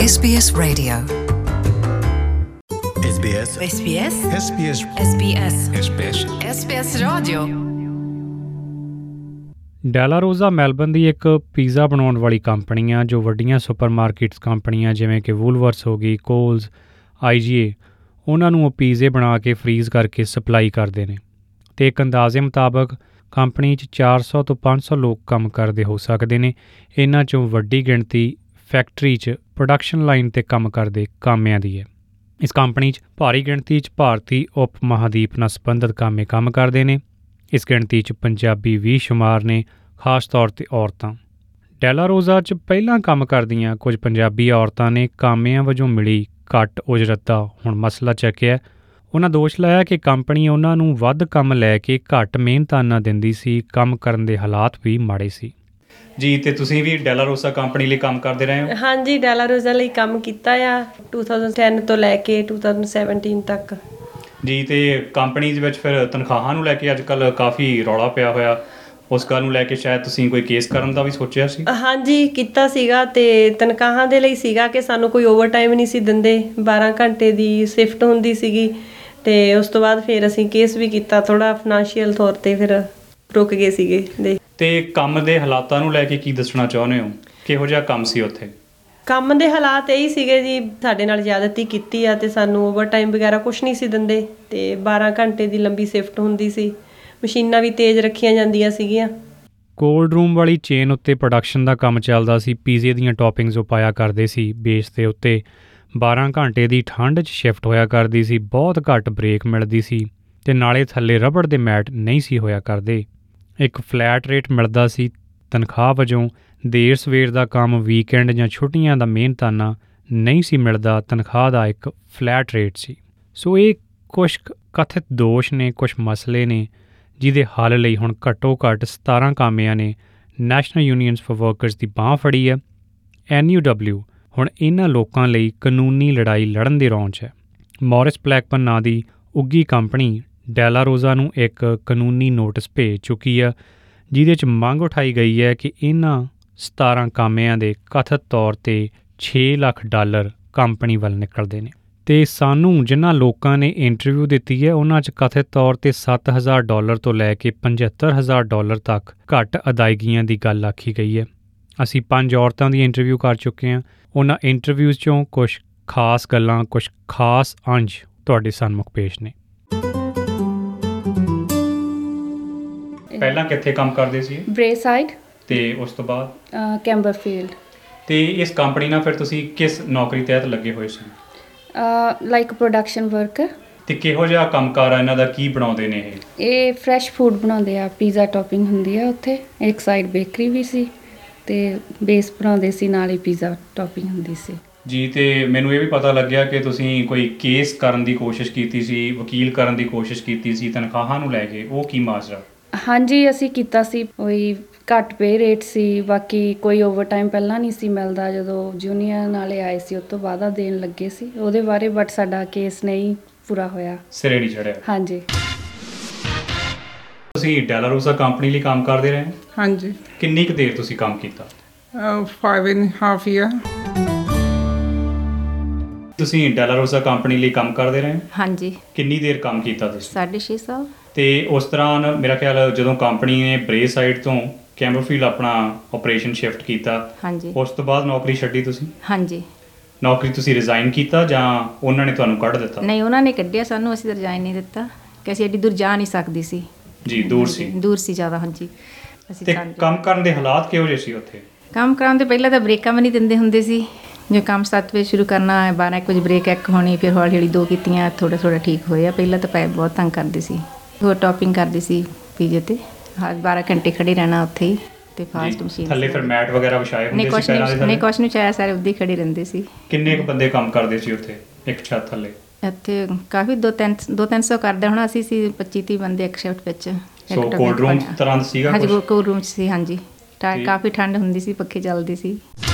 SBS Radio. SBS SBS SBS SBS SBS SBS Radio. Dellarosa Melbourne ਦੀ ਇੱਕ pizza ਬਣਾਉਣ ਵਾਲੀ ਕੰਪਨੀ ਆ ਜੋ ਵੱਡੀਆਂ ਸੁਪਰਮਾਰਕੀਟਸ ਕੰਪਨੀਆਂ ਜਿਵੇਂ ਕਿ ਵੂਲਵਰਸ ਹੋ ਗਈ, ਕੋਲਜ਼, IGA ਉਹਨਾਂ ਨੂੰ ਉਹ ਪੀਜ਼ੇ ਬਣਾ ਕੇ ਫਰੀਜ਼ ਕਰਕੇ ਸਪਲਾਈ ਕਰਦੇ ਨੇ ਅਤੇ ਇੱਕ ਅੰਦਾਜ਼ੇ ਮੁਤਾਬਕ ਕੰਪਨੀ 'ਚ 400 ਤੋਂ 500 ਲੋਕ ਕੰਮ ਕਰਦੇ ਹੋ ਸਕਦੇ ਨੇ। ਇਹਨਾਂ 'ਚੋਂ ਵੱਡੀ ਗਿਣਤੀ ਫੈਕਟਰੀ 'ਚ ਪ੍ਰੋਡਕਸ਼ਨ ਲਾਈਨ 'ਤੇ ਕੰਮ ਕਰਦੇ ਕਾਮਿਆਂ ਦੀ ਹੈ। ਇਸ ਕੰਪਨੀ 'ਚ ਭਾਰੀ ਗਿਣਤੀ 'ਚ ਭਾਰਤੀ ਉਪ ਮਹਾਦੀਪ ਨਾਲ ਸੰਬੰਧਿਤ ਕਾਮੇ ਕੰਮ ਕਰਦੇ ਨੇ। ਇਸ ਗਿਣਤੀ 'ਚ ਪੰਜਾਬੀ ਵੀ ਸ਼ੁਮਾਰ ਨੇ, ਖਾਸ ਤੌਰ 'ਤੇ ਔਰਤਾਂ। ਡੈਲਾਰੋਜ਼ਾ 'ਚ ਪਹਿਲਾਂ ਕੰਮ ਕਰਦੀਆਂ ਕੁਝ ਪੰਜਾਬੀ ਔਰਤਾਂ ਨੇ ਕਾਮਿਆਂ ਵਜੋਂ ਮਿਲੀ ਘੱਟ ਉਜਰਤ ਦਾ ਹੁਣ ਮਸਲਾ ਚੱਕਿਆ। ਉਹਨਾਂ ਦੋਸ਼ ਲਾਇਆ ਕਿ ਕੰਪਨੀ ਉਹਨਾਂ ਨੂੰ ਵੱਧ ਕੰਮ ਲੈ ਕੇ ਘੱਟ ਮਿਹਨਤਾਨਾ ਦਿੰਦੀ ਸੀ, ਕੰਮ ਕਰਨ ਦੇ ਹਾਲਾਤ ਵੀ ਮਾੜੇ ਸੀ। ਜੀ, ਅਤੇ ਤੁਸੀਂ ਵੀ ਡੈਲਾਰੋਜ਼ਾ ਕੰਪਨੀ ਲਈ ਕੰਮ ਕਰਦੇ ਰਹੇ ਹੋ? ਹਾਂਜੀ, ਡੈਲਾਰੋਜ਼ਾ ਲਈ ਕੰਮ ਕੀਤਾ ਆ 2010 ਤੋਂ ਲੈ ਕੇ 2017 ਤੱਕ। ਜੀ, ਅਤੇ ਕੰਪਨੀ ਦੇ ਵਿੱਚ ਫਿਰ ਤਨਖਾਹਾਂ ਨੂੰ ਲੈ ਕੇ ਅੱਜ ਕੱਲ੍ਹ ਕਾਫੀ ਰੌਲਾ ਪਿਆ ਹੋਇਆ, ਉਸ ਗੱਲ ਨੂੰ ਲੈ ਕੇ ਸ਼ਾਇਦ ਤੁਸੀਂ ਕੋਈ ਕੇਸ ਕਰਨ ਦਾ ਵੀ ਸੋਚਿਆ ਸੀ? ਹਾਂਜੀ, ਕੀਤਾ ਸੀਗਾ, ਅਤੇ ਤਨਖਾਹਾਂ ਦੇ ਲਈ ਸੀਗਾ ਕਿ ਸਾਨੂੰ ਕੋਈ ਓਵਰ ਟਾਈਮ ਨਹੀਂ ਸੀ ਦਿੰਦੇ। 12 ਘੰਟੇ ਦੀ ਸ਼ਿਫਟ ਹੁੰਦੀ ਸੀਗੀ, ਅਤੇ ਉਸ ਤੋਂ ਬਾਅਦ ਫਿਰ ਅਸੀਂ ਕੇਸ ਵੀ ਕੀਤਾ। ਥੋੜ੍ਹਾ ਫਾਈਨੈਂਸ਼ੀਅਲ ਤੌਰ 'ਤੇ ਫਿਰ ਰੁਕ ਗਏ ਸੀਗੇ। ਅਤੇ ਕੰਮ ਦੇ ਹਾਲਾਤਾਂ ਨੂੰ ਲੈ ਕੇ ਕੀ ਦੱਸਣਾ ਚਾਹੁੰਦੇ ਹੋ? ਕਿਹੋ ਜਿਹਾ ਕੰਮ ਸੀ ਉੱਥੇ? ਕੰਮ ਦੇ ਹਾਲਾਤ ਇਹੀ ਸੀਗੇ ਜੀ, ਸਾਡੇ ਨਾਲ ਜ਼ਿਆਦਤੀ ਕੀਤੀ ਆ ਅਤੇ ਸਾਨੂੰ ਓਵਰ ਟਾਈਮ ਵਗੈਰਾ ਕੁਛ ਨਹੀਂ ਸੀ ਦਿੰਦੇ, ਅਤੇ 12 ਘੰਟੇ ਦੀ ਲੰਬੀ ਸ਼ਿਫਟ ਹੁੰਦੀ ਸੀ। ਮਸ਼ੀਨਾਂ ਵੀ ਤੇਜ਼ ਰੱਖੀਆਂ ਜਾਂਦੀਆਂ ਸੀਗੀਆਂ। ਕੋਲਡ ਰੂਮ ਵਾਲੀ ਚੇਨ ਉੱਤੇ ਪ੍ਰੋਡਕਸ਼ਨ ਦਾ ਕੰਮ ਚੱਲਦਾ ਸੀ। ਪੀਜ਼ੇ ਦੀਆਂ ਟੌਪਿੰਗਸ ਉਹ ਪਾਇਆ ਕਰਦੇ ਸੀ ਬੇਸ ਦੇ ਉੱਤੇ। 12 ਘੰਟੇ ਦੀ ਠੰਡ 'ਚ ਸ਼ਿਫਟ ਹੋਇਆ ਕਰਦੀ ਸੀ, ਬਹੁਤ ਘੱਟ ਬ੍ਰੇਕ ਮਿਲਦੀ ਸੀ ਅਤੇ ਨਾਲੇ ਥੱਲੇ ਰਬੜ ਦੇ ਮੈਟ ਨਹੀਂ ਸੀ ਹੋਇਆ ਕਰਦੇ। ਇੱਕ ਫਲੈਟ ਰੇਟ ਮਿਲਦਾ ਸੀ ਤਨਖਾਹ ਵਜੋਂ। ਦੇਰ ਸਵੇਰ ਦਾ ਕੰਮ, ਵੀਕਐਂਡ ਜਾਂ ਛੁੱਟੀਆਂ ਦਾ ਮਿਹਨਤਾਨਾ ਨਹੀਂ ਸੀ ਮਿਲਦਾ। ਤਨਖਾਹ ਦਾ ਇੱਕ ਫਲੈਟ ਰੇਟ ਸੀ। ਸੋ ਇਹ ਕੁਛ ਕਥਿਤ ਦੋਸ਼ ਨੇ, ਕੁਛ ਮਸਲੇ ਨੇ ਜਿਹਦੇ ਹੱਲ ਲਈ ਹੁਣ ਘੱਟੋ ਘੱਟ 17 ਕਾਮਿਆਂ ਨੇ ਨੈਸ਼ਨਲ ਯੂਨੀਅਨਸ ਫਾਰ ਵਰਕਰਸ ਦੀ ਬਾਂਹ ਫੜੀ ਹੈ। NUW ਹੁਣ ਇਹਨਾਂ ਲੋਕਾਂ ਲਈ ਕਾਨੂੰਨੀ ਲੜਾਈ ਲੜਨ ਦੇ ਰੌਂਅ 'ਚ ਹੈ। ਮੌਰਿਸ ਬਲੈਕਬਰਨ ਨਾਂ ਦੀ ਉੱਘੀ ਕੰਪਨੀ ਡੈਲਾਰੋਜ਼ਾ ਨੂੰ ਇੱਕ ਕਾਨੂੰਨੀ ਨੋਟਿਸ ਭੇਜ ਚੁੱਕੀ ਆ, ਜਿਹਦੇ 'ਚ ਮੰਗ ਉਠਾਈ ਗਈ ਹੈ ਕਿ ਇਹਨਾਂ 17 ਕਾਮਿਆਂ ਦੇ ਕਥਿਤ ਤੌਰ 'ਤੇ $6 ਲੱਖ ਕੰਪਨੀ ਵੱਲ ਨਿਕਲਦੇ ਨੇ। ਅਤੇ ਸਾਨੂੰ ਜਿਨ੍ਹਾਂ ਲੋਕਾਂ ਨੇ ਇੰਟਰਵਿਊ ਦਿੱਤੀ ਹੈ ਉਹਨਾਂ 'ਚ ਕਥਿਤ ਤੌਰ 'ਤੇ $7,000 ਤੋਂ ਲੈ ਕੇ $75,000 ਤੱਕ ਘੱਟ ਅਦਾਇਗੀਆਂ ਦੀ ਗੱਲ ਆਖੀ ਗਈ ਹੈ। ਅਸੀਂ 5 ਔਰਤਾਂ ਦੀ ਇੰਟਰਵਿਊ ਕਰ ਚੁੱਕੇ ਹਾਂ। ਉਹਨਾਂ ਇੰਟਰਵਿਊਜ਼ 'ਚੋਂ ਕੁਝ ਖਾਸ ਗੱਲਾਂ, ਕੁਝ ਖਾਸ ਅੰਸ਼ ਤੁਹਾਡੇ ਸਾਹਮਣੇ ਪੇਸ਼ ਨੇ। ਪਹਿਲਾਂ ਕਿੱਥੇ ਕੰਮ ਕਰਦੇ ਸੀ? ਬ੍ਰੇਸਾਈਡ। ਅਤੇ ਉਸ ਤੋਂ ਬਾਅਦ ਕੈਂਬਰਫੀਲਡ। ਅਤੇ ਇਸ ਕੰਪਨੀ ਨਾਲ ਫਿਰ ਤੁਸੀਂ ਕਿਸ ਨੌਕਰੀ ਤਹਿਤ ਲੱਗੇ ਹੋਏ ਸੀ? Like production worker. ਅਤੇ ਕਿਹੋ ਜਿਹਾ ਕੰਮਕਾਰ ਆ ਇਹਨਾਂ ਦਾ? ਕੀ ਬਣਾਉਂਦੇ ਨੇ ਇਹ ਫਰੈਸ਼ ਫੂਡ ਬਣਾਉਂਦੇ ਆ। ਪੀਜ਼ਾ ਟੌਪਿੰਗ ਹੁੰਦੀ ਆ ਉੱਥੇ। ਇੱਕ ਸਾਈਡ ਬੇਕਰੀ ਵੀ ਸੀ ਅਤੇ ਬੇਸ ਬਣਾਉਂਦੇ ਸੀ, ਨਾਲ ਹੀ ਪੀਜ਼ਾ ਟੌਪਿੰਗ ਹੁੰਦੀ ਸੀ। ਜੀ, ਅਤੇ ਮੈਨੂੰ ਇਹ ਵੀ ਪਤਾ ਲੱਗਿਆ ਕਿ ਤੁਸੀਂ ਕੋਈ ਕੇਸ ਕਰਨ ਦੀ ਕੋਸ਼ਿਸ਼ ਕੀਤੀ ਸੀ, ਵਕੀਲ ਕਰਨ ਦੀ ਕੋਸ਼ਿਸ਼ ਕੀਤੀ ਸੀ ਤਨਖਾਹਾਂ ਨੂੰ ਲੈ ਕੇ। ਉਹ ਕੀ ਮਾਜਰਾ? ਹਾਂਜੀ, ਅਸੀਂ ਕੀਤਾ ਸੀ। ਕੋਈ ਘੱਟ ਪੇ ਰੇਟ ਸੀ, ਬਾਕੀ ਕੋਈ ਓਵਰ ਟਾਈਮ ਪਹਿਲਾਂ ਨਹੀਂ ਸੀ ਮਿਲਦਾ। ਜਦੋਂ ਜੂਨੀਅਰ ਵਾਲੇ ਆਏ ਸੀ ਉਸ ਤੋਂ ਵਾਅਦਾ ਦੇਣ ਲੱਗੇ ਸੀ ਉਹਦੇ ਬਾਰੇ, ਬਟ ਸਾਡਾ ਕੇਸ ਨਹੀਂ ਪੂਰਾ ਹੋਇਆ, ਸਿਰੇ ਨਹੀਂ ਚੜਿਆ। ਹਾਂਜੀ। ਤੁਸੀਂ ਡੈਲਾਰੋਜ਼ਾ ਕੰਪਨੀ ਲਈ ਕੰਮ ਕਰਦੇ ਰਹੇ? ਹਾਂਜੀ। ਕਿੰਨੀ ਕੁ ਦੇਰ ਤੁਸੀਂ ਕੰਮ ਕੀਤਾ? 5.5 year। ਤੁਸੀਂ ਡੈਲਾਰੋਜ਼ਾ ਕੰਪਨੀ ਲਈ ਕੰਮ ਕਰਦੇ ਰਹੇ? ਹਾਂਜੀ। ਕਿੰਨੀ ਦੇਰ ਕੰਮ ਕੀਤਾ ਤੁਸੀਂ? 6.5 ਸਾਲ। ਅਤੇ ਉਸ ਦੌਰਾਨ ਮੇਰਾ ਖਿਆਲ ਜਦੋਂ ਕੰਪਨੀ ਨੇ ਬ੍ਰੇਸਾਈਡ ਤੋਂ ਕੈਂਬਰਫੀਲਡ ਆਪਣਾ ਆਪਰੇਸ਼ਨ ਸ਼ਿਫਟ ਕੀਤਾ, ਹਾਂਜੀ, ਉਸ ਤੋਂ ਬਾਅਦ ਨੌਕਰੀ ਛੱਡੀ ਤੁਸੀਂ? ਹਾਂਜੀ। ਨੌਕਰੀ ਤੁਸੀਂ ਰਿਜ਼ਾਈਨ ਕੀਤਾ ਜਾਂ ਉਹਨਾਂ ਨੇ ਤੁਹਾਨੂੰ ਕੱਢ ਦਿੱਤਾ? ਨਹੀਂ, ਉਹਨਾਂ ਨੇ ਕੱਢਿਆ ਸਾਨੂੰ। ਅਸੀਂ ਰਿਜ਼ਾਈਨ ਨਹੀਂ ਦਿੱਤਾ ਕਿ ਅਸੀਂ ਐਡੀ ਦੂਰ ਜਾ ਨਹੀਂ ਸਕਦੀ ਸੀ। ਜੀ, ਦੂਰ ਸੀ? ਦੂਰ ਸੀ ਜ਼ਿਆਦਾ। ਹਾਂਜੀ। ਅਤੇ ਕੰਮ ਕਰਨ ਦੇ ਹਾਲਾਤ ਕਿਹੋ ਜਿਹੇ ਸੀ ਉੱਥੇ? ਕੰਮ ਕਰਾਉਣ ਤੋਂ ਪਹਿਲਾਂ ਤਾਂ ਬ੍ਰੇਕਾਂ ਵੀ ਨਹੀਂ ਦਿੰਦੇ ਹੁੰਦੇ ਸੀ। ਜੋ ਕੰਮ 7 ਵਜੇ ਸ਼ੁਰੂ ਕਰਨਾ, 12 ਵਜੇ ਬ੍ਰੇਕ ਇੱਕ ਹੋਣੀ, ਫਿਰ ਹੌਲੀ ਹੌਲੀ 2 ਕੀਤੀਆਂ, ਥੋੜ੍ਹਾ ਠੀਕ ਹੋਇਆ। ਪਹਿਲਾਂ ਤਾਂ ਪੈਪ ਬਹੁਤ ਤੰਗ ਕਰਦੇ ਸੀ। ਹੋਰ ਟੌਪਿੰਗ ਕਰਦੀ ਸੀ ਪੀਜ਼ੇ 'ਤੇ, 12 ਘੰਟੇ ਖੜੇ ਰਹਿਣਾ ਉੱਥੇ ਹੀ, ਅਤੇ ਫਾਸਟ ਮਸ਼ੀਨ। ਥੱਲੇ ਫਿਰ ਮੈਟ ਵਗੈਰਾ ਵਿਛਾਏ ਹੁੰਦੇ ਸੀ? ਨਹੀਂ, ਕੁਛ ਨਹੀਂ ਵਿਛਾਇਆ, ਸਾਰੇ ਉੱਦਾਂ ਹੀ ਖੜੇ ਰਹਿੰਦੇ ਸੀ। ਕਿੰਨੇ ਕੁ ਬੰਦੇ ਕੰਮ ਕਰਦੇ ਸੀ ਉੱਥੇ ਇੱਕ ਛੱਤ ਥੱਲੇ? ਇੱਥੇ ਕਾਫੀ 200-300 ਕਰਦੇ ਹੋਣਾ। ਅਸੀਂ ਸੀ 25-30 ਬੰਦੇ ਇੱਕ ਸ਼ਿਫਟ ਵਿੱਚ। ਸੋ ਕੋਲਡ ਰੂਮ ਤਰ੍ਹਾਂ ਦਾ ਸੀਗਾ? ਹਾਂਜੀ, ਕੋਲਡ ਰੂਮ 'ਚ ਸੀ। ਹਾਂਜੀ, ਕਾਫੀ ਠੰਡ ਹੁੰਦੀ ਸੀ, ਪੱਖੇ ਚੱਲਦੇ ਸੀ।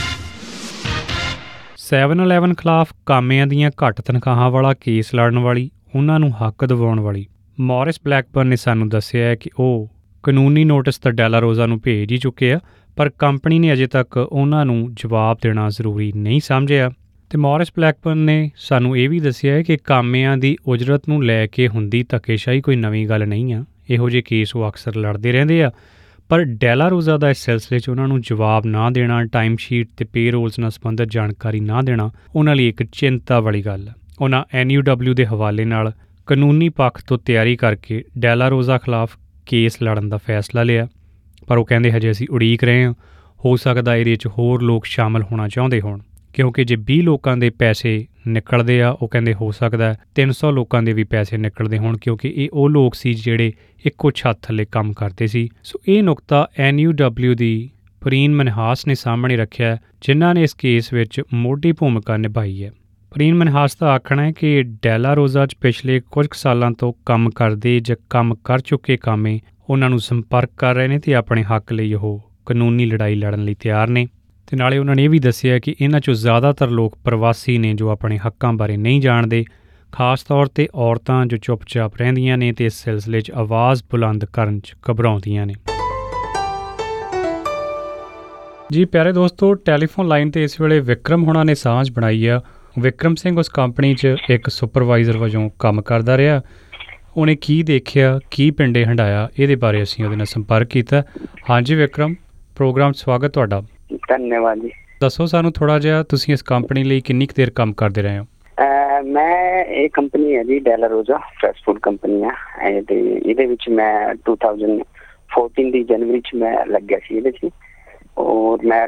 7-11 ਖਿਲਾਫ ਕਾਮਿਆਂ ਦੀਆਂ ਘੱਟ ਤਨਖਾਹਾਂ ਵਾਲਾ ਕੇਸ ਲੜਨ ਵਾਲੀ, ਉਹਨਾਂ ਨੂੰ ਹੱਕ ਦਿਵਾਉਣ ਵਾਲੀ ਮੌਰਿਸ ਬਲੈਕਬਰਨ ਨੇ ਸਾਨੂੰ ਦੱਸਿਆ ਹੈ ਕਿ ਉਹ ਕਾਨੂੰਨੀ ਨੋਟਿਸ ਤਾਂ ਡੈਲਾਰੋਜ਼ਾ ਨੂੰ ਭੇਜ ਹੀ ਚੁੱਕੇ ਆ, ਪਰ ਕੰਪਨੀ ਨੇ ਅਜੇ ਤੱਕ ਉਹਨਾਂ ਨੂੰ ਜਵਾਬ ਦੇਣਾ ਜ਼ਰੂਰੀ ਨਹੀਂ ਸਮਝਿਆ। ਤੇ ਮੌਰਿਸ ਬਲੈਕਬਰਨ ਨੇ ਸਾਨੂੰ ਇਹ ਵੀ ਦੱਸਿਆ ਹੈ ਕਿ ਕਾਮਿਆਂ ਦੀ ਉਜਰਤ ਨੂੰ ਲੈ ਕੇ ਹੁੰਦੀ ਧੱਕੇਸ਼ਾਹੀ ਕੋਈ ਨਵੀਂ ਗੱਲ ਨਹੀਂ ਆ। ਇਹੋ ਜਿਹੇ ਕੇਸ ਉਹ ਅਕਸਰ ਲੜਦੇ ਰਹਿੰਦੇ ਆ, ਪਰ ਡੈਲਾ ਰੋਜ਼ਾ ਦਾ ਇਸ ਸਿਲਸਿਲੇ 'ਚ ਉਹਨਾਂ ਨੂੰ ਜਵਾਬ ਨਾ ਦੇਣਾ, ਟਾਈਮ ਸ਼ੀਟ ਤੇ ਪੇ ਰੋਲਸ ਨਾਲ ਸੰਬੰਧਿਤ ਜਾਣਕਾਰੀ ਨਾ ਦੇਣਾ ਉਹਨਾਂ ਲਈ ਇੱਕ ਚਿੰਤਾ ਵਾਲੀ ਗੱਲ ਆ। ਉਹਨਾਂ NUW ਦੇ ਹਵਾਲੇ ਨਾਲ ਕਾਨੂੰਨੀ ਪੱਖ ਤੋਂ ਤਿਆਰੀ ਕਰਕੇ ਡੈਲਾ ਰੋਜ਼ਾ ਖਿਲਾਫ ਕੇਸ ਲੜਨ ਦਾ ਫੈਸਲਾ ਲਿਆ, ਪਰ ਉਹ ਕਹਿੰਦੇ ਹਜੇ ਅਸੀਂ ਉਡੀਕ ਰਹੇ ਹਾਂ। ਹੋ ਸਕਦਾ ਇਹਦੇ 'ਚ ਹੋਰ ਲੋਕ ਸ਼ਾਮਲ ਹੋਣਾ ਚਾਹੁੰਦੇ ਹੋਣ, ਕਿਉਂਕਿ ਜੇ 20 ਲੋਕਾਂ ਦੇ ਪੈਸੇ ਨਿਕਲਦੇ ਆ, ਉਹ ਕਹਿੰਦੇ ਹੋ ਸਕਦਾ 300 ਲੋਕਾਂ ਦੇ ਵੀ ਪੈਸੇ ਨਿਕਲਦੇ ਹੋਣ, ਕਿਉਂਕਿ ਇਹ ਉਹ ਲੋਕ ਸੀ ਜਿਹੜੇ ਇੱਕੋ ਛੱਤ ਥੱਲੇ ਕੰਮ ਕਰਦੇ ਸੀ। ਸੋ ਇਹ ਨੁਕਤਾ NUW ਦੀ ਪਰੀਨ ਮਨਹਾਸ ਨੇ ਸਾਹਮਣੇ ਰੱਖਿਆ, ਜਿਨ੍ਹਾਂ ਨੇ ਇਸ ਕੇਸ ਵਿੱਚ ਮੋਢੀ ਭੂਮਿਕਾ ਨਿਭਾਈ ਹੈ। ਪਰੀਨ ਮਨਹਾਸ ਦਾ ਆਖਣਾ ਹੈ ਕਿ ਡੈਲਾ ਰੋਜ਼ਾ 'ਚ ਪਿਛਲੇ ਕੁਝ ਸਾਲਾਂ ਤੋਂ ਕੰਮ ਕਰਦੇ ਜਾਂ ਕੰਮ ਕਰ ਚੁੱਕੇ ਕਾਮੇ ਉਹਨਾਂ ਨੂੰ ਸੰਪਰਕ ਕਰ ਰਹੇ ਨੇ ਅਤੇ ਆਪਣੇ ਹੱਕ ਲਈ ਉਹ ਕਾਨੂੰਨੀ ਲੜਾਈ ਲੜਨ ਲਈ ਤਿਆਰ ਨੇ। ਅਤੇ ਨਾਲੇ ਉਹਨਾਂ ਨੇ ਇਹ ਵੀ ਦੱਸਿਆ ਕਿ ਇਹਨਾਂ 'ਚੋਂ ਜ਼ਿਆਦਾਤਰ ਲੋਕ ਪ੍ਰਵਾਸੀ ਨੇ ਜੋ ਆਪਣੇ ਹੱਕਾਂ ਬਾਰੇ ਨਹੀਂ ਜਾਣਦੇ, ਖਾਸ ਤੌਰ 'ਤੇ ਔਰਤਾਂ ਜੋ ਚੁੱਪ-ਚਾਪ ਰਹਿੰਦੀਆਂ ਨੇ ਅਤੇ ਇਸ ਸਿਲਸਿਲੇ 'ਚ ਆਵਾਜ਼ ਬੁਲੰਦ ਕਰਨ 'ਚ ਘਬਰਾਉਂਦੀਆਂ ਨੇ। ਜੀ ਪਿਆਰੇ ਦੋਸਤੋ, ਟੈਲੀਫੋਨ ਲਾਈਨ 'ਤੇ ਇਸ ਵੇਲੇ ਵਿਕਰਮ ਹੋਣਾ ਨੇ ਸਾਂਝ ਬਣਾਈ ਆ। ਵਿਕਰਮ ਸਿੰਘ ਉਸ ਕੰਪਨੀ 'ਚ ਇੱਕ ਸੁਪਰਵਾਈਜ਼ਰ ਵਜੋਂ ਕੰਮ ਕਰਦਾ ਰਿਹਾ। ਉਹਨੇ ਕੀ ਦੇਖਿਆ, ਕੀ ਪਿੰਡੇ ਹੰਢਾਇਆ, ਇਹਦੇ ਬਾਰੇ ਅਸੀਂ ਉਹਦੇ ਨਾਲ ਸੰਪਰਕ ਕੀਤਾ। ਹਾਂਜੀ ਵਿਕਰਮ, ਪ੍ਰੋਗਰਾਮ 'ਚ ਸਵਾਗਤ ਤੁਹਾਡਾ। ਧੰਨਵਾਦ ਜੀ। ਦੱਸੋ ਸਾਨੂੰ ਥੋੜ੍ਹਾ ਜਿਹਾ, ਤੁਸੀਂ ਇਸ ਕੰਪਨੀ ਲਈ ਕਿੰਨੀ ਕੁ ਦੇਰ ਕੰਮ ਕਰਦੇ ਰਹੇ ਹੋ? ਮੈਂ ਇਹ ਕੰਪਨੀ ਹੈ ਜੀ ਡੈਲਾ ਰੋਜ਼ਾ ਫਾਸਟ ਫੂਡ ਕੰਪਨੀ ਆ, ਅਤੇ ਇਹਦੇ ਵਿੱਚ ਮੈਂ 2014 ਦੀ ਜਨਵਰੀ 'ਚ ਮੈਂ ਲੱਗਿਆ ਸੀ ਇਹਦੇ 'ਚ, ਔਰ ਮੈਂ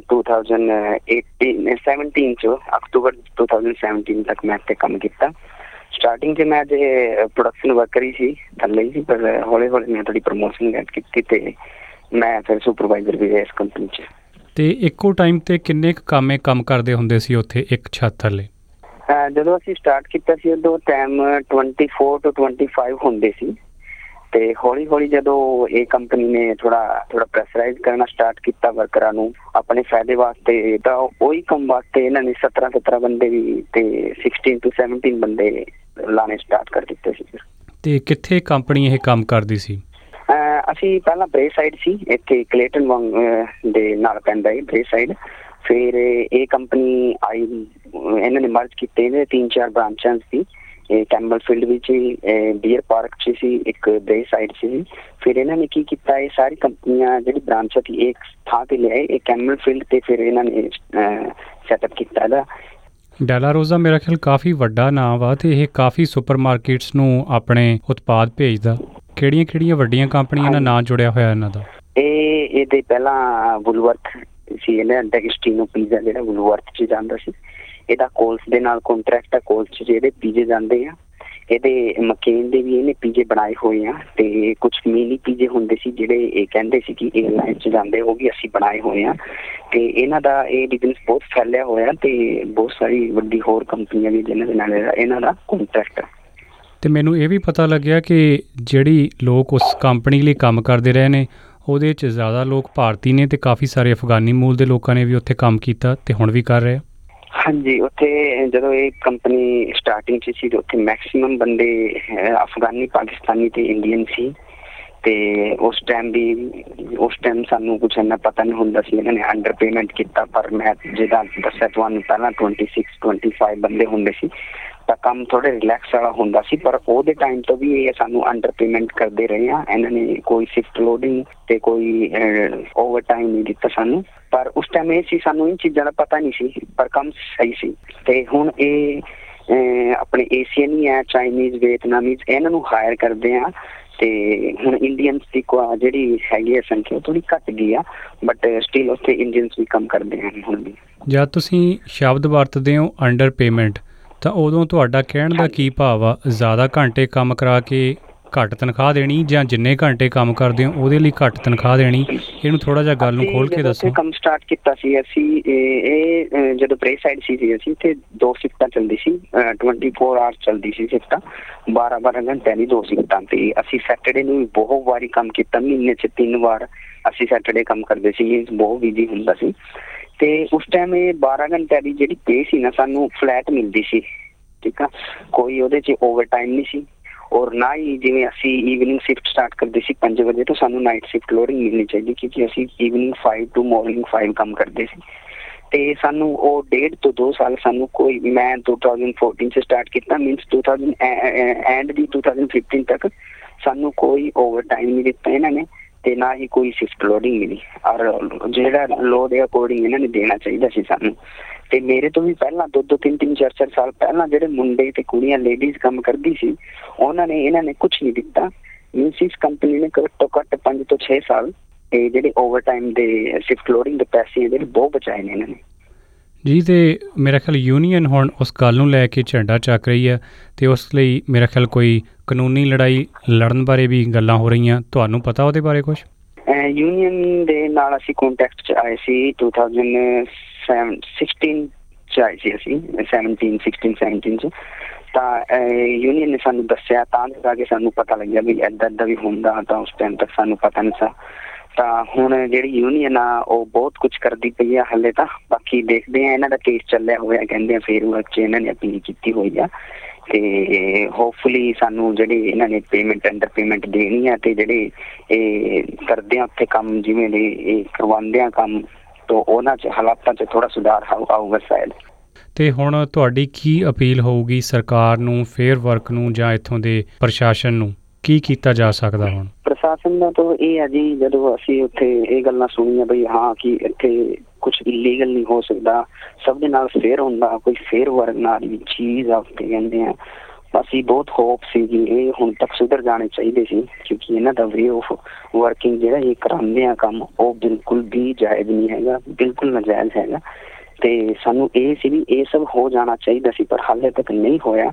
2017 'ਚ ਅਕਤੂਬਰ 2017 ਤੱਕ ਮੈਂ ਇੱਥੇ ਕੰਮ ਕੀਤਾ। ਸਟਾਰਟਿੰਗ 'ਚ ਮੈਂ ਜੇ ਪ੍ਰੋਡਕਸ਼ਨ ਵਰਕਰ ਹੀ ਸੀ, ਥੱਲੇ ਹੀ ਸੀ, ਪਰ ਹੌਲੀ ਹੌਲੀ ਮੈਂ ਥੋੜੀ ਪ੍ਰਮੋਸ਼ਨ ਕੀਤੀ ਅਤੇ ਮੈਂ ਫਿਰ ਸੁਪਰਵਾਈਜ਼ਰ ਵੀ ਰਿਹਾ ਇਸ ਕੰਪਨੀ 'ਚ। ਅਤੇ ਇੱਕੋ ਟਾਈਮ 'ਤੇ ਕਿੰਨੇ ਕੁ ਕਾਮੇ ਕੰਮ ਕਰਦੇ ਹੁੰਦੇ ਸੀ ਉੱਥੇ ਇੱਕ ਛੱਤ ਥੱਲੇ? ਜਦੋਂ ਅਸੀਂ ਸਟਾਰਟ ਕੀਤਾ ਸੀ ਉਦੋਂ ਟਾਈਮ 24 ਤੋਂ 25 ਹੁੰਦੇ ਸੀ, ਤੇ ਹੌਲੀ ਹੌਲੀ ਜਦੋਂ ਇਹ ਕੰਪਨੀ ਨੇ ਥੋੜਾ ਪ੍ਰੈਸ਼ਰਾਈਜ਼ ਕਰਨਾ ਸਟਾਰਟ ਕੀਤਾ ਵਰਕਰਾਂ ਨੂੰ ਆਪਣੇ ਫਾਇਦੇ ਵਾਸਤੇ, ਤਾਂ ਉਹੀ ਕੰਮ ਵਾਸਤੇ ਇਹਨਾਂ ਨੇ 17 ਬੰਦੇ ਵੀ ਤੇ 16 ਤੋਂ 17 ਬੰਦੇ ਲਾਣੇ ਸਟਾਰਟ ਕਰ ਦਿੱਤੇ ਸੀ। ਤੇ ਕਿੱਥੇ ਕੰਪਨੀ ਇਹ ਕੰਮ ਕਰਦੀ ਸੀ? ਅਸੀਂ ਪਹਿਲਾਂ ਬਰੇ ਸਾਈਡ ਸੀ, ਇੱਥੇ ਕਲੇਟਨ ਦੇ ਨਾਲ ਪੈਂਦਾ ਹੈ ਬਰੇ ਸਾਈਡ। ਫਿਰ ਇਹ ਕੰਪਨੀ ਆਈ, ਇਹਨਾਂ ਨੇ ਮਰਜ ਕੀਤੇ, ਇਹਦੇ 3-4 ਬ੍ਰਾਂਚਾਂ ਸੀ। ਇਹ ਕੈਂਬਲ ਫੀਲਡ ਵਿੱਚ ਡੀਅਰ ਪਾਰਕ 'ਚ ਸੀ, ਇੱਕ ਬਰੇ ਸਾਈਡ 'ਚ ਸੀ। ਫਿਰ ਇਹਨਾਂ ਨੇ ਕੀ ਕੀਤਾ, ਇਹ ਸਾਰੀ ਕੰਪਨੀਆਂ ਜਿਹੜੀ ਬ੍ਰਾਂਚਾਂ ਸੀ ਇੱਕ ਥਾਂ 'ਤੇ ਲਿਆਏ, ਇਹ ਕੈਂਬਲ ਫੀਲਡ 'ਤੇ ਫਿਰ ਇਹਨਾਂ ਨੇ ਸੈਟਅਪ ਕੀਤਾ ਇਹਦਾ। ਡੈਲਾ ਰੋਜ਼ਾ ਮੇਰਾ ਖਿਆਲ ਕਾਫੀ ਵੱਡਾ ਨਾਮ ਵਾ ਅਤੇ ਇਹ ਕਾਫੀ ਸੁਪਰ ਮਾਰਕੀਟਸ ਨੂੰ ਆਪਣੇ ਉਤਪਾਦ ਭੇਜਦਾ। ਕਿਹੜੀਆਂ ਵੱਡੀਆਂ ਕੰਪਨੀਆਂ ਨਾਲ ਨਾਂ ਜੁੜਿਆ ਹੋਇਆ ਇਹਨਾਂ ਦਾ? ਇਹਦੇ ਪਹਿਲਾਂ ਵੁਲਵਰਥ ਸੀ, ਇਹਨਾਂ ਡੈਗਸਟੀਨੋ ਪੀਜ਼ਾ ਜਿਹੜਾ ਵੁਲਵਰਥ 'ਚ ਜਾਂਦਾ ਸੀ। ਇਹਦਾ ਕੋਲਸ ਦੇ ਨਾਲ ਕੰਟਰੈਕਟ ਆ, ਕੋਲਸ 'ਚ ਜਿਹੜੇ ਪੀਜ਼ੇ ਜਾਂਦੇ ਆ। ਇਹਦੇ ਮਕੇਨ ਦੇ ਵੀ ਇਹਨੇ ਪੀਜ਼ੇ ਬਣਾਏ ਹੋਏ ਆ, ਤੇ ਕੁਝ ਮਿਨੀ ਪੀਜ਼ੇ ਹੁੰਦੇ ਸੀ ਜਿਹੜੇ ਇਹ ਕਹਿੰਦੇ ਸੀ ਕਿ ਏਅਰਲਾਈਨ 'ਚ ਜਾਂਦੇ, ਉਹ ਵੀ ਅਸੀਂ ਬਣਾਏ ਹੋਏ ਆ। ਤੇ ਇਹਨਾਂ ਦਾ ਇਹ ਬਿਜ਼ਨਸ ਬਹੁਤ ਫੈਲਿਆ ਹੋਇਆ, ਤੇ ਬਹੁਤ ਸਾਰੀ ਵੱਡੀ ਹੋਰ ਕੰਪਨੀਆਂ ਵੀ ਜਿਹਨਾਂ ਦੇ ਨਾਲ ਇਹਨਾਂ ਦਾ ਕੰਟਰੈਕਟ। ਤੇ ਮੈਨੂੰ ਇਹ ਵੀ ਪਤਾ ਲੱਗਿਆ ਕਿ ਜਿਹੜੀ ਲੋਕ ਉਸ ਕੰਪਨੀ ਲਈ ਕੰਮ ਕਰਦੇ ਰਹੇ ਨੇ ਉਹਦੇ 'ਚ ਜ਼ਿਆਦਾ ਲੋਕ ਭਾਰਤੀ ਨੇ ਤੇ ਕਾਫੀ ਸਾਰੇ ਅਫਗਾਨੀ ਮੂਲ ਦੇ ਲੋਕਾਂ ਨੇ ਵੀ ਉੱਥੇ ਕੰਮ ਕੀਤਾ ਤੇ ਹੁਣ ਵੀ ਕਰ ਰਹੇ ਆ। ਹਾਂਜੀ, ਉੱਥੇ ਜਦੋਂ ਇਹ ਕੰਪਨੀ ਸਟਾਰਟਿੰਗ 'ਚ ਸੀ ਉੱਥੇ ਮੈਕਸੀਮਮ ਬੰਦੇ ਅਫਗਾਨੀ, ਪਾਕਿਸਤਾਨੀ ਤੇ ਇੰਡੀਅਨ ਸੀ। ਤੇ ਉਸ ਟਾਈਮ ਸਾਨੂੰ ਕੁਛ ਇੰਨਾ ਪਤਾ ਨਹੀਂ ਹੁੰਦਾ ਸੀ, ਇਹਨਾਂ ਨੇ ਅੰਡਰ ਪੇਮੈਂਟ ਕੀਤਾ। ਪਰ ਮੈਂ ਜਿੱਦਾਂ ਦੱਸਿਆ ਤੁਹਾਨੂੰ ਪਹਿਲਾਂ 26-25 ਬੰਦੇ ਹੁੰਦੇ ਸੀ, ਤਾਂ ਕੰਮ ਥੋੜੇ ਰਿਲੈਕਸ ਵਾਲਾ ਹੁੰਦਾ ਸੀ। ਪਰ ਉਹਦੇ ਟਾਈਮ ਤੋਂ ਵੀ ਇਹ ਸਾਨੂੰ ਅੰਡਰ ਪੇਮੈਂਟ ਕਰਦੇ ਰਹੇ ਆ। ਇਹਨਾਂ ਨੇ ਕੋਈ ਸ਼ਿਫਟ ਲੋਡਿੰਗ ਤੇ ਕੋਈ ਓਵਰ ਟਾਈਮ ਨਹੀਂ ਦਿੱਤਾ ਸਾਨੂੰ। ਪਰ ਉਸ ਟਾਈਮ ਇਹ ਸੀ, ਸਾਨੂੰ ਇਹ ਚੀਜ਼ਾਂ ਦਾ ਪਤਾ ਨਹੀਂ ਸੀ, ਪਰ ਕੰਮ ਸਹੀ ਸੀ। ਤੇ ਹੁਣ ਇਹ ਆਪਣੇ ਏਸ਼ੀਅਨ ਹੀ ਆ, ਚਾਈਨੀਜ਼, ਵੀਅਤਨਾਮੀਜ਼, ਇਹਨਾਂ ਨੂੰ ਹਾਇਰ ਕਰਦੇ ਆ। ਤੇ ਹੁਣ ਇੰਡੀਅਨਸ ਦੀ ਜਿਹੜੀ ਹੈਗੀ ਆ ਸੰਖਿਆ ਥੋੜੀ ਘੱਟ ਗਈ ਆ, ਬਟ ਸਟਿਲ ਉੱਥੇ ਇੰਡੀਅਨਸ ਵੀ ਕੰਮ ਕਰਦੇ ਹਨ ਹੁਣ ਵੀ। ਜਦ ਤੁਸੀਂ ਸ਼ਬਦ ਵਰਤਦੇ ਹੋ ਅੰਡਰ ਪੇਮੈਂਟ, ਤਾਂ ਉਦੋਂ ਤੁਹਾਡਾ ਕਹਿਣ ਦਾ ਕੀ ਭਾਵ ਆ? ਜ਼ਿਆਦਾ ਘੰਟੇ ਕੰਮ ਕਰਾ ਕੇ ਘੱਟ ਤਨਖਾਹ ਦੇਣੀ, ਜਾਂ ਜਿੰਨੇ ਘੰਟੇ ਕੰਮ ਕਰਦੇ ਹੋ ਉਹਦੇ ਲਈ ਘੱਟ ਤਨਖਾਹ ਦੇਣੀ? ਇਹਨੂੰ ਥੋੜਾ ਜਿਹਾ ਗੱਲ ਨੂੰ ਖੋਲ ਕੇ ਦੱਸੋ। ਕੰਮ ਸਟਾਰਟ ਕੀਤਾ ਸੀ ਅਸੀਂ, ਇਹ ਜਦੋਂ ਬਰੇ ਸਾਈਡ ਸੀ ਅਸੀਂ, ਇੱਥੇ 2 ਸ਼ਿਫਟਾਂ ਚੱਲਦੀ ਸੀ, 24 ਆਵਰਸ ਚੱਲਦੀ ਸੀ ਸ਼ਿਫਟਾਂ, 12 ਘੰਟਿਆਂ ਦੀ 2 ਸ਼ਿਫਟਾਂ। ਤੇ ਅਸੀਂ ਸੈਟਰਡੇ ਨੂੰ ਵੀ ਬਹੁਤ ਵਾਰੀ ਕੰਮ ਕੀਤਾ, ਮਹੀਨੇ 'ਚ 3 ਵਾਰ ਅਸੀਂ ਸੈਟਰਡੇ ਕੰਮ ਕਰਦੇ ਸੀ, ਬਹੁਤ ਬਿਜ਼ੀ ਹੁੰਦਾ ਸੀ। ਤੇ ਉਸ ਟਾਈਮ ਇਹ 12 ਘੰਟਿਆਂ ਦੀ ਜਿਹੜੀ ਪੇ ਸੀ ਨਾ, ਸਾਨੂੰ ਫਲੈਟ ਮਿਲਦੀ ਸੀ, ਠੀਕ ਆ। ਕੋਈ ਉਹਦੇ 'ਚ ਓਵਰ ਟਾਈਮ ਨਹੀਂ ਸੀ, ਔਰ ਨਾ ਹੀ ਜਿਵੇਂ ਅਸੀਂ ਈਵਨਿੰਗ ਸ਼ਿਫਟ ਸਟਾਰਟ ਕਰਦੇ ਸੀ 5 ਵਜੇ ਤੋਂ ਸਾਨੂੰ ਨਾਈਟ ਸ਼ਿਫਟ ਲੋਡਿੰਗ ਮਿਲਣੀ ਚਾਹੀਦੀ, ਕਿਉਂਕਿ ਅਸੀਂ ਈਵਨਿੰਗ 5 ਤੋਂ ਮਾਰਨਿੰਗ 5 ਕੰਮ ਕਰਦੇ ਸੀ। ਤੇ ਸਾਨੂੰ ਉਹ 1.5 ਤੋਂ 2 ਸਾਲ ਸਾਨੂੰ ਕੋਈ, ਮੈਂ 2014 ਚ ਸਟਾਰਟ ਕੀਤਾ, ਮੀਨਸ 2000 ਐਂਡ ਦੀ 2015 ਤੱਕ ਸਾਨੂੰ ਕੋਈ ਓਵਰ ਟਾਈਮ ਨਹੀਂ ਦਿੱਤਾ ਇਹਨਾਂ ਨੇ, ਤੇ ਨਾ ਹੀ ਕੋਈ ਸ਼ਿਫਟ ਲੋਡਿੰਗ ਮਿਲੀ। ਔਰ ਜਿਹੜਾ ਲੋਡ ਦੇ ਅਕੋਰਡਿੰਗ ਇਹਨਾਂ ਨੇ ਦੇਣਾ ਚਾਹੀਦਾ ਸੀ ਸਾਨੂੰ। ਤੇ ਮੇਰੇ ਤੋਂ ਵੀ ਪਹਿਲਾਂ 2-2, 3-3, 4-4 ਸਾਲ ਪਹਿਲਾਂ ਜਿਹੜੇ ਮੁੰਡੇ ਤੇ ਕੁੜੀਆਂ ਲੇਡੀਜ਼ ਕੰਮ ਕਰਦੀ ਸੀ, ਇਹਨਾਂ ਨੇ ਕੁਛ ਨਹੀਂ ਦਿੱਤਾ। ਮੀਨਸ ਇਸ ਕੰਪਨੀ ਨੇ ਘੱਟੋ ਘੱਟ 5 ਤੋਂ 6 ਸਾਲ ਤੇ ਜਿਹੜੇ ਓਵਰ ਟਾਈਮ ਦੇ ਸ਼ਿਫਟ ਲੋਡਿੰਗ ਦੇ ਪੈਸੇ ਜਿਹੜੇ ਬਹੁਤ ਬਚਾਏ ਨੇ ਇਹਨਾਂ ਨੇ ਜੀ। ਤੇ ਮੇਰਾ ਖਿਆਲ ਯੂਨੀਅਨ ਹੁਣ ਉਸ ਗੱਲ ਨੂੰ ਲੈ ਕੇ ਝੰਡਾ ਚੱਕ ਰਹੀ ਹੈ, ਤੇ ਉਸ ਲਈ ਮੇਰਾ ਖਿਆਲ ਕੋਈ ਕਾਨੂੰਨੀ ਲੜਾਈ ਲੜਨ ਬਾਰੇ ਵੀ ਗੱਲਾਂ ਹੋ ਰਹੀਆਂ, ਤੁਹਾਨੂੰ ਪਤਾ ਉਹਦੇ ਬਾਰੇ ਕੁਛ? ਯੂਨੀਅਨ ਦੇ ਨਾਲ ਅਸੀਂ ਕੰਟੈਕਟ 'ਚ ਆਏ ਸੀ 2016 'ਚ ਆਏ ਸੀ ਅਸੀਂ, 17 'ਚ। ਤਾਂ ਯੂਨੀਅਨ ਨੇ ਸਾਨੂੰ ਦੱਸਿਆ, ਤਾਂ ਜਾ ਕੇ ਸਾਨੂੰ ਪਤਾ ਲੱਗਿਆ ਵੀ ਏਦਾਂ ਵੀ ਹੁੰਦਾ, ਤਾਂ ਉਸ ਟਾਈਮ ਤੱਕ ਸਾਨੂੰ ਪਤਾ ਨਹੀਂ ਸੀ। ਤਾਂ ਹੁਣ ਜਿਹੜੀ ਯੂਨੀਅਨ ਆ ਉਹ ਬਹੁਤ ਕੁਛ ਕਰਦੀ ਪਈ ਆ ਹਾਲੇ ਤਾਂ, ਬਾਕੀ ਦੇਖਦੇ ਆ। ਇਹਨਾਂ ਦਾ ਕੇਸ ਚੱਲਿਆ ਹੋਇਆ, ਕਹਿੰਦੇ ਆ ਫੇਰ ਵਿੱਚ ਇਹਨਾਂ ਨੇ ਅਪੀਲ ਕੀਤੀ ਹੋਈ ਆ, ਤੇ ਹੋਪਫੁਲੀ ਸਾਨੂੰ ਜਿਹੜੇ ਇਹਨਾਂ ਨੇ ਪੇਮੈਂਟ ਅੰਡਰ ਪੇਮੈਂਟ ਦੇਣੀ ਆ, ਤੇ ਜਿਹੜੇ ਇਹ ਕਰਦੇ ਆ ਉੱਥੇ ਕੰਮ, ਜਿਵੇਂ ਦੇ ਇਹ ਕਰਵਾਉਂਦੇ ਆ ਕੰਮ, ਤਾਂ ਉਹਨਾਂ 'ਚ ਹਾਲਾਤਾਂ 'ਚ ਥੋੜਾ ਸੁਧਾਰ ਆਊਗਾ ਸ਼ਾਇਦ। ਤੇ ਹੁਣ ਤੁਹਾਡੀ ਕੀ ਅਪੀਲ ਹੋਊਗੀ ਸਰਕਾਰ ਨੂੰ, ਫੇਅਰ ਵਰਕ ਨੂੰ, ਜਾਂ ਇੱਥੋਂ ਦੇ ਪ੍ਰਸ਼ਾਸਨ ਨੂੰ? ਕੀ ਕੀਤਾ ਜਾ ਸਕਦਾ ਹੁਣ? ਪ੍ਰਸ਼ਾਸਨ ਦਾ ਤਾਂ ਇਹ ਆ ਜੀ, ਜਦੋਂ ਅਸੀਂ ਉੱਥੇ ਇਹ ਗੱਲਾਂ ਸੁਣੀਆਂ ਬਈ ਹਾਂ ਕਿ ਇੱਥੇ ਕੁਛ ਇਲੀਗਲ ਨਹੀਂ ਹੋ ਸਕਦਾ, ਸਭ ਦੇ ਨਾਲ ਫੇਅਰ ਹੁੰਦਾ, ਕੋਈ ਫੇਅਰ ਵਰਕ ਨਾਲ ਦੀ ਚੀਜ਼ ਆ ਉੱਥੇ ਕਹਿੰਦੇ ਆ, ਅਸੀਂ ਬਹੁਤ ਹੋਪ ਸੀ ਕਿ ਇਹ ਹੁਣ ਤੱਕ ਸੁਧਰ ਜਾਣੇ ਚਾਹੀਦੇ ਸੀ, ਕਿਉਂਕਿ ਇਹਨਾਂ ਦਾ ਵੇ ਆਫ ਵਰਕਿੰਗ ਜਿਹੜਾ ਇਹ ਕਰਾਉਂਦੇ ਆ ਕੰਮ, ਉਹ ਬਿਲਕੁਲ ਵੀ ਜਾਇਜ਼ ਨਹੀਂ ਹੈਗਾ, ਬਿਲਕੁਲ ਨਾਜਾਇਜ਼ ਹੈਗਾ। ਤੇ ਸਾਨੂੰ ਇਹ ਸੀ ਵੀ ਇਹ ਸਭ ਹੋ ਜਾਣਾ ਚਾਹੀਦਾ ਸੀ, ਪਰ ਹਾਲੇ ਤੱਕ ਨਹੀਂ ਹੋਇਆ।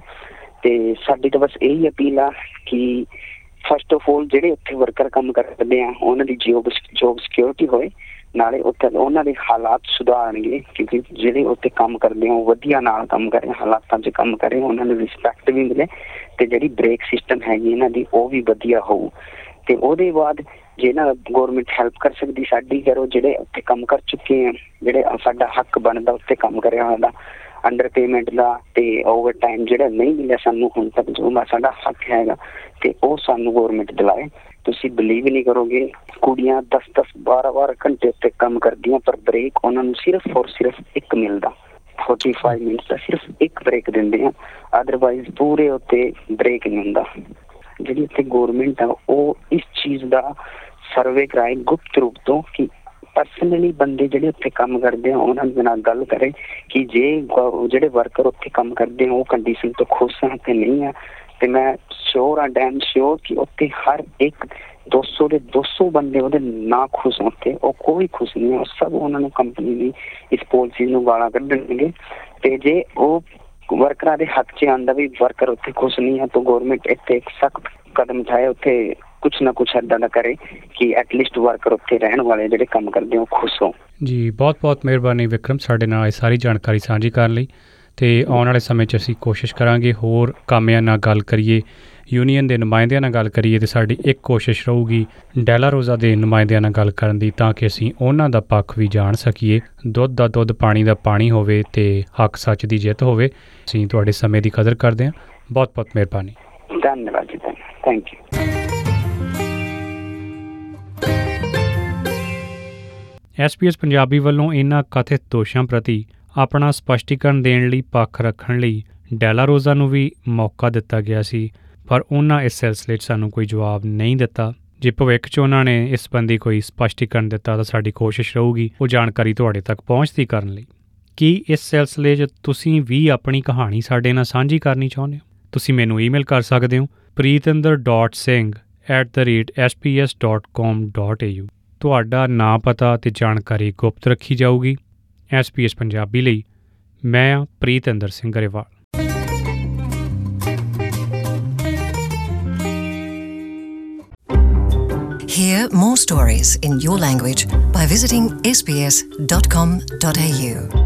ਤੇ ਸਾਡੀ ਤਾਂ ਬਸ ਇਹੀ ਅਪੀਲ ਆ ਕਿ ਫਸਟ ਆਫ ਆਲ ਜਿਹੜੇ ਉੱਥੇ ਵਰਕਰ ਕੰਮ ਕਰਦੇ ਆ ਉਹਨਾਂ ਦੀ ਜੋਬ ਸਿਕਿਉਰਿਟੀ ਹੋਏ, ਨਾਲੇ ਉੱਥੇ ਉਹਨਾਂ ਦੇ ਹਾਲਾਤ ਸੁਧਾਰਨਗੇ, ਕਿਉਂਕਿ ਜਿਹੜੇ ਉੱਥੇ ਕੰਮ ਕਰਦੇ ਆ ਉਹ ਵਧੀਆ ਨਾਲ ਕੰਮ ਕਰੇ, ਹਾਲਾਤਾਂ 'ਚ ਕੰਮ ਕਰੇ, ਉਹਨਾਂ ਨੂੰ ਰਿਸਪੈਕਟ ਵੀ ਮਿਲੇ, ਤੇ ਜਿਹੜੀ ਬ੍ਰੇਕ ਸਿਸਟਮ ਹੈਗੀ ਇਹਨਾਂ ਦੀ ਉਹ ਵੀ ਵਧੀਆ ਹੋਊ। ਤੇ ਉਹਦੇ ਬਾਅਦ ਜੇ ਨਾ ਗੌਰਮੈਂਟ ਹੈਲਪ ਕਰ ਸਕਦੀ ਸਾਡੀ, ਕਰੋ। ਜਿਹੜੇ ਉੱਥੇ ਕੰਮ ਕਰ ਚੁੱਕੇ ਆ, ਜਿਹੜੇ ਸਾਡਾ ਹੱਕ ਬਣਦਾ ਉੱਥੇ ਕੰਮ ਕਰਿਆ ਹੋਇਆ ਦਾ ਅੰਡਰ ਪੇਮੈਂਟ ਦਾ, ਤੇ ਓਵਰ ਟਾਈਮ ਜਿਹੜਾ ਨਹੀਂ ਮਿਲਿਆ ਸਾਨੂੰ ਹੁਣ ਤੱਕ, ਜੋ ਸਾਡਾ ਹੱਕ ਹੈਗਾ, ਤੇ ਉਹ ਸਾਨੂੰ ਗੌਰਮੈਂਟ ਦਿਲਾਏ। ਤੁਸੀਂ ਬਿਲੀਵ ਨਹੀਂ ਕਰੋਗੇ, ਕੁੜੀਆਂ 10-10, 12-12 ਘੰਟੇ ਉੱਤੇ ਕੰਮ ਕਰਦੀਆਂ, ਪਰ ਬ੍ਰੇਕ ਉਹਨਾਂ ਨੂੰ ਸਿਰਫ ਔਰ ਸਿਰਫ ਇੱਕ ਮਿਲਦਾ, 45 ਮਿੰਟ ਦਾ ਸਿਰਫ ਇੱਕ ਬ੍ਰੇਕ ਦਿੰਦੇ ਆ, ਅਦਰਵਾਈਜ਼ ਪੂਰੇ ਉੱਤੇ ਬ੍ਰੇਕ ਨਹੀਂ ਹੁੰਦਾ। ਜਿਹੜੀ ਉੱਥੇ ਗੌਰਮੈਂਟ ਆ ਉਹ ਇਸ ਚੀਜ਼ ਦਾ ਸਰਵੇ ਕਰਾਏ ਗੁਪਤ ਰੂਪ ਤੋਂ, ਕਿ ਪਰਸਨਲੀ ਬੰਦੇ ਜਿਹੜੇ ਉੱਥੇ ਕੰਮ ਕਰਦੇ ਆ ਉਹਨਾਂ ਦੇ ਨਾਲ ਗੱਲ ਕਰੇ ਕਿ ਜੇ ਜਿਹੜੇ ਵਰਕਰ ਉੱਥੇ ਕੰਮ ਕਰਦੇ ਆ ਉਹ ਕੰਡੀਸ਼ਨ ਤੋਂ ਖੁਸ਼ ਆ ਤੇ ਨਹੀਂ ਆ। ਤੇ ਮੈਂ ਸ਼ੋਰ ਆ, ਡੈਮ ਸ਼ੋਰ ਕਿ ਉੱਥੇ ਹਰ ਇੱਕ 200 ਦੇ 200 ਬੰਦੇ ਉਹਦੇ ਨਾ ਖੁਸ਼ ਆ, ਉੱਥੇ ਉਹ ਕੋਈ ਖੁਸ਼ ਨਹੀਂ ਆ, ਉਹ ਸਭ ਉਹਨਾਂ ਨੂੰ ਕੰਪਨੀ ਦੀ ਇਸ ਪੋਲਿਸੀ ਨੂੰ ਗਾਲਾਂ ਕੱਢਣਗੇ। ਤੇ ਜੇ ਉਹ ਵਰਕਰਾਂ ਦੇ ਹੱਕ 'ਚ ਆਉਂਦਾ ਵੀ ਵਰਕਰ ਉੱਥੇ ਖੁਸ਼ ਨਹੀਂ ਆ, ਤਾਂ ਗੌਰਮੈਂਟ ਇੱਥੇ ਇੱਕ ਸਖਤ ਕਦਮ ਉਠਾਏ, ਉੱਥੇ ਕੁਛ ਨਾ ਕੁਛ ਏਦਾਂ ਦਾ ਕਰੇ ਕਿ ਐਟਲੀਸਟ ਵਰਕਰ ਉੱਥੇ ਰਹਿਣ ਵਾਲੇ ਜਿਹੜੇ ਕੰਮ ਕਰਦੇ ਹੋ ਖੁਸ਼ ਹੋ। ਜੀ ਬਹੁਤ ਬਹੁਤ ਮਿਹਰਬਾਨੀ ਵਿਕਰਮ, ਸਾਡੇ ਨਾਲ ਇਹ ਸਾਰੀ ਜਾਣਕਾਰੀ ਸਾਂਝੀ ਕਰਨ ਲਈ। ਤੇ ਆਉਣ ਵਾਲੇ ਸਮੇਂ 'ਚ ਅਸੀਂ ਕੋਸ਼ਿਸ਼ ਕਰਾਂਗੇ ਹੋਰ ਕਾਮਿਆਂ ਨਾਲ ਗੱਲ ਕਰੀਏ, ਯੂਨੀਅਨ ਦੇ ਨੁਮਾਇੰਦਿਆਂ ਨਾਲ ਗੱਲ ਕਰੀਏ, ਤੇ ਸਾਡੀ ਇੱਕ ਕੋਸ਼ਿਸ਼ ਰਹੂਗੀ ਡੈਲਾ ਰੋਜ਼ਾ ਦੇ ਨੁਮਾਇੰਦਿਆਂ ਨਾਲ ਗੱਲ ਕਰਨ ਦੀ, ਤਾਂ ਕਿ ਅਸੀਂ ਉਹਨਾਂ ਦਾ ਪੱਖ ਵੀ ਜਾਣ ਸਕੀਏ। ਦੁੱਧ ਦਾ ਦੁੱਧ, ਪਾਣੀ ਦਾ ਪਾਣੀ ਹੋਵੇ, ਤੇ ਹੱਕ ਸੱਚ ਦੀ ਜਿੱਤ ਹੋਵੇ। ਅਸੀਂ ਤੁਹਾਡੇ ਸਮੇਂ ਦੀ ਕਦਰ ਕਰਦੇ ਹਾਂ। ਬਹੁਤ ਬਹੁਤ ਮਿਹਰਬਾਨੀ। ਧੰਨਵਾਦ ਜੀ, ਥੈਂਕ ਯੂ। SBS ਪੰਜਾਬੀ ਵੱਲੋਂ ਇਹਨਾਂ ਕਥਿਤ ਦੋਸ਼ਾਂ ਪ੍ਰਤੀ ਆਪਣਾ ਸਪਸ਼ਟੀਕਰਨ ਦੇਣ ਲਈ, ਪੱਖ ਰੱਖਣ ਲਈ ਡੈਲਾ ਰੋਜ਼ਾ ਨੂੰ ਵੀ ਮੌਕਾ ਦਿੱਤਾ ਗਿਆ ਸੀ, ਪਰ ਉਹਨਾਂ ਇਸ ਸਿਲਸਿਲੇ 'ਚ ਸਾਨੂੰ ਕੋਈ ਜਵਾਬ ਨਹੀਂ ਦਿੱਤਾ। ਜੇ ਭਵਿੱਖ 'ਚ ਉਹਨਾਂ ਨੇ ਇਸ ਸੰਬੰਧੀ ਕੋਈ ਸਪਸ਼ਟੀਕਰਨ ਦਿੱਤਾ ਤਾਂ ਸਾਡੀ ਕੋਸ਼ਿਸ਼ ਰਹੂਗੀ ਉਹ ਜਾਣਕਾਰੀ ਤੁਹਾਡੇ ਤੱਕ ਪਹੁੰਚਦੀ ਕਰਨ ਲਈ। ਕੀ ਇਸ ਸਿਲਸਿਲੇ 'ਚ ਤੁਸੀਂ ਵੀ ਆਪਣੀ ਕਹਾਣੀ ਸਾਡੇ ਨਾਲ ਸਾਂਝੀ ਕਰਨੀ ਚਾਹੁੰਦੇ ਹੋ? ਤੁਸੀਂ ਮੈਨੂੰ ਈਮੇਲ ਕਰ ਸਕਦੇ ਹੋ preetinder.singh@sps.com.au। ਤੁਹਾਡਾ ਨਾਂ, ਪਤਾ ਤੇ ਜਾਣਕਾਰੀ ਗੁਪਤ ਰੱਖੀ ਜਾਊਗੀ। SBS ਪੰਜਾਬੀ ਲਈ ਮੈਂ Pritinder Singh Grewal. Hear more stories in your language by visiting sbs.com.au.